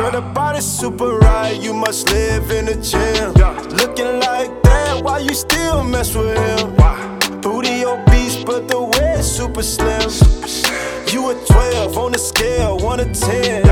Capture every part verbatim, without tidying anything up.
Girl, the body's super right, you must live in the gym. Looking like that, why you still mess with him? Booty obese, but the way it's super slim. You a twelve on the scale, one to ten.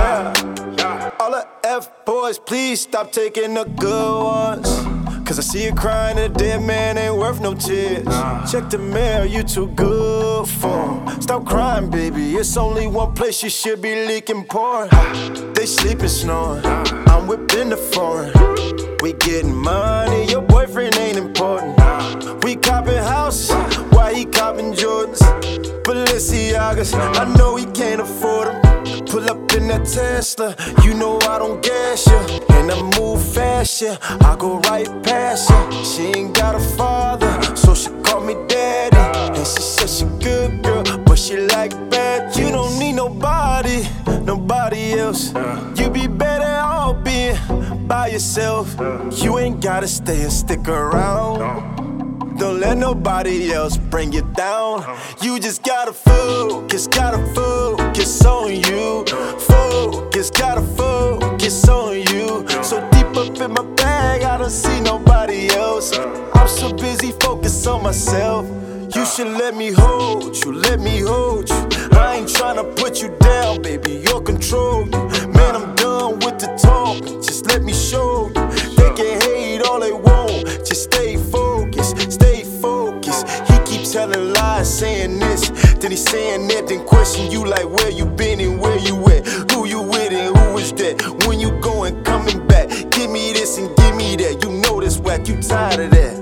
All the F-boys, please stop taking the good ones. Cause I see you crying, a dead man ain't worth no tears. Check the mail, you too good for 'em. Stop crying, baby, it's only one place you should be leaking porn. They sleeping, snoring, I'm whipping the foreign. We getting money, your boyfriend ain't important. We copping houses, why he copping Jordans? Balenciagas, I know he can't afford them. Pull up in that Tesla, you know I don't gas ya. And I move fast, yeah, I go right past ya. She ain't got a father, so she call me daddy. And she said she good girl, but she like bad. You don't need nobody, nobody else. You be better off being by yourself. You ain't gotta stay and stick around. Don't let nobody else bring you down. You just gotta focus, gotta focus on you. Focus, gotta focus on you. So deep up in my bag, I don't see nobody else. I'm so busy focused on myself. You should let me hold you, let me hold you. I ain't tryna put you down, baby, you'll control you. Man, I'm done with the talk, just let me show you. They can hate all they want, just stay focused, stay focused. He keeps telling lies, saying this, then he's saying that, then question you like where you been and where you at, who you with and who is that, when you going, coming back, give me this and give me that, you know this whack, you tired of that.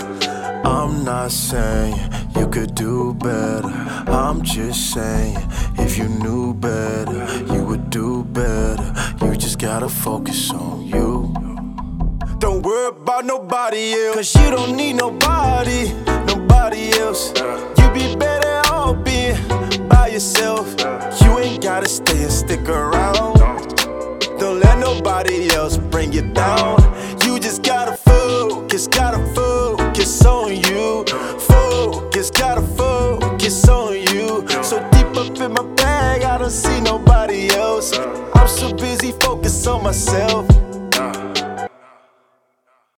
I'm not saying you could do better, I'm just saying if you knew better, you would do better. You just gotta focus on you. Don't worry about nobody else, cause you don't need nobody, nobody else. You be better off being by yourself. You ain't gotta stay and stick around. Don't let nobody else bring you down. You just gotta focus, gotta focus on you. Focus, gotta focus on you. So deep up in my bag, I don't see nobody else. I'm so busy focused on myself.